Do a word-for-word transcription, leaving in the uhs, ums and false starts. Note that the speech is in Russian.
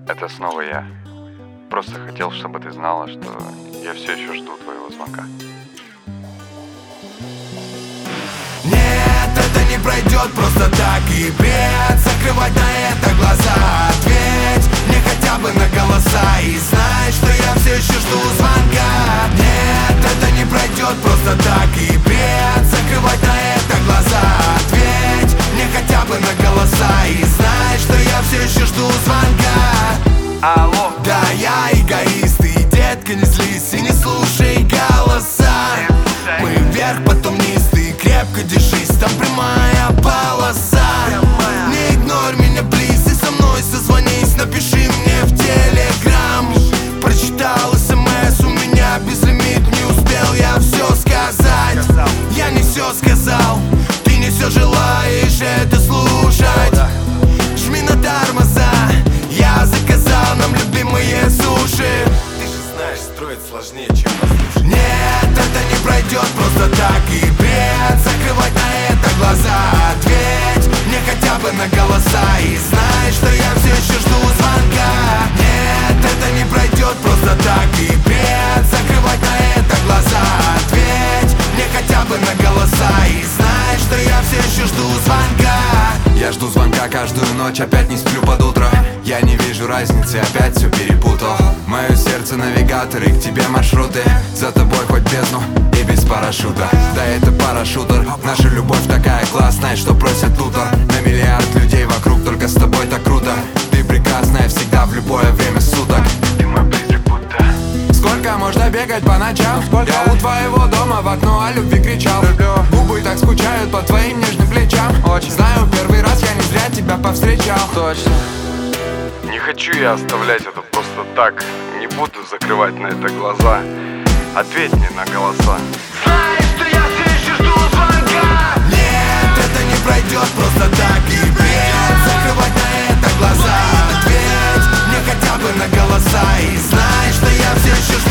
Это снова я. Просто хотел, чтобы ты знала, что я все еще жду твоего звонка. Нет, это не пройдет просто так и бред. Закрывать на это глаза. Ответь мне хотя бы на голоса и знай, что я все еще жду звонка. Нет, это не пройдет просто так и бред. Закрывать на это глаза. Ответь мне хотя бы на голоса и знай, что я все еще жду звонка. Алло. Да, я эгоист, и детка, не злись и не слушай голоса. Мы вверх, потом вниз, ты крепко держись, там прямая полоса. Не игнорь меня, плиз, и со мной созвонись. Напиши мне в телеграм. Прочитал смс, у меня безлимит, не успел я все сказать. Я не все сказал, ты не все желаешь это слушать. Жми на тормоза, я заказал нам любимые суши. Ты же знаешь, строить сложнее, чем послушать. Нет, это не пройдет просто так и бред. Закрывать на это глаза. Ответь мне хотя бы на голоса и знай, что я все еще жду звонка. Нет, это не пройдет просто так и бред. Закрывать на это глаза. Ответь мне хотя бы на голоса и знай, что я все еще жду звонка. Я жду звонка каждую ночь, опять не сплю под утро. Я не вижу разницы, опять все перепутал. Мое сердце навигатор и к тебе маршруты. За тобой хоть бездну и без парашюта. Да это парашютер, наша любовь такая классная, что просят тутор. На миллиард людей вокруг, только с тобой так круто. Ты прекрасная всегда, в любое время суток. Ты мой призрак будто. Сколько можно бегать по ночам? Сколько? Я у твоего дома в окно о любви кричал. Люблю. Губы так скучают по твоим нежным плечам. Очень. Знаю, первый раз я не зря тебя повстречал. Точно. Не хочу я оставлять это просто так. Не буду закрывать на это глаза. Ответь мне на голоса. Знаешь, что я все еще жду звонка. Нет, это не пройдет просто так и бред. Закрывать на это глаза. Ответь мне хотя бы на голоса и знай, что я все еще жду